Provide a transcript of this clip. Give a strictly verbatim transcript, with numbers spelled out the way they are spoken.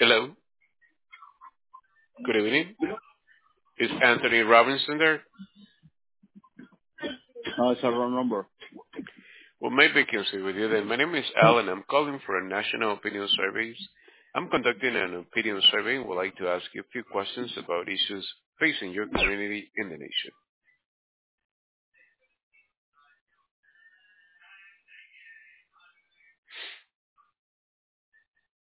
Hello, good evening. Is Anthony Robinson there? No, it's a wrong number. Well, maybe I can speak with you then. My name is Alan. I'm calling for a national opinion survey. I'm conducting an opinion survey and would like to ask you a few questions about issues facing your community in the nation.